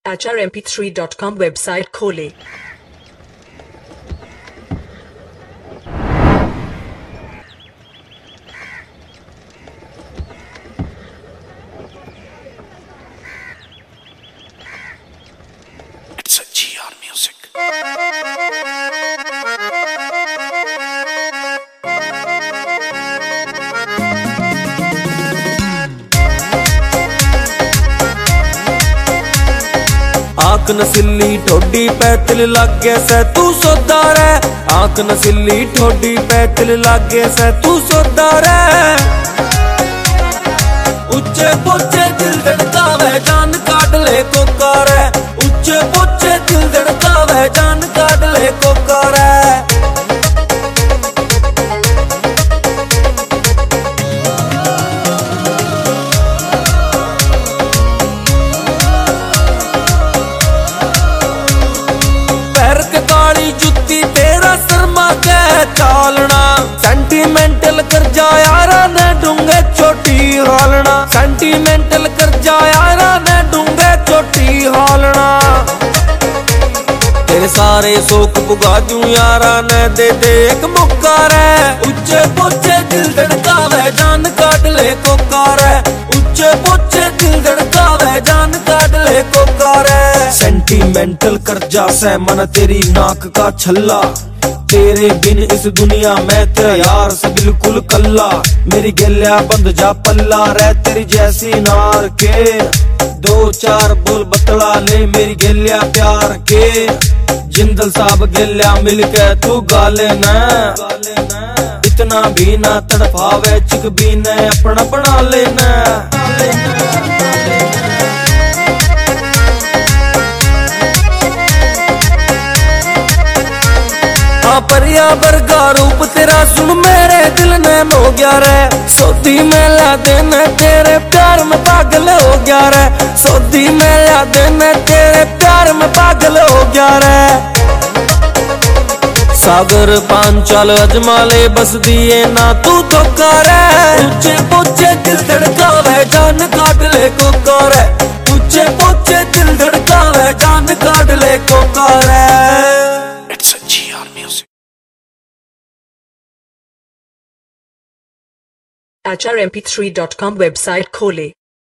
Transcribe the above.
HRMP3.com website खोलें। It's a GR Music. आंख नसीली ठोडी पैतल लागे से तू सोदा रे। आंख नसीली ठोडी पैतल लागे से तू सोदा रे। उच्चे पोचे दिल धड़कावे जान काट ले कोका रे। उच्चे पोचे दिल धड़कावे जान काट ले कोका रे। जुत्ती तेरा शर्मा के चालना सेंटिमेंटल कर जा यारा ने डूंगे चोटी हालना। सेंटिमेंटल कर जा यारा ने डूंगे चोटी हालना। तेरे सारे शौक पुगा दूं यारा ने दे दे एक मौका रे। उच्चे पोचे दिल धड़कावे जान काट ले कोका रे। उच्चे पोचे दिल धड़कावे जान काट ले कोका रे। सेंटिमेंटल कर जा से मन तेरी नाक का छल्ला। तेरे बिन इस दुनिया में तेरा यार से बिल्कुल कल्ला। मेरी गलिया बंद जा पल्ला रे तेरी जैसी नार के। दो चार बोल बतला ले मेरी गलिया प्यार के। जिंदल साहब गलिया मिलके तू गाले न। इतना भी ना तड़पावे चिक भी ने अपना बना लेना। परिया वर्गा रूप तेरा सुन मेरे दिल ने हो गया रे। सोदी में ला देने तेरे प्यार में पागल हो गया रे। सोदी में ला देने तेरे प्यार में पागल हो गया रे। सागर पांचाल अजमाले बस दिए ना तू तो करे। ऊंचे पोचे दिल धड़कावे जान काट ले कोका रे। ऊंचे पोचे दिल धड़कावे जान काट ले कोका रे। It's a GR Music. HRMP3.com website खोलें।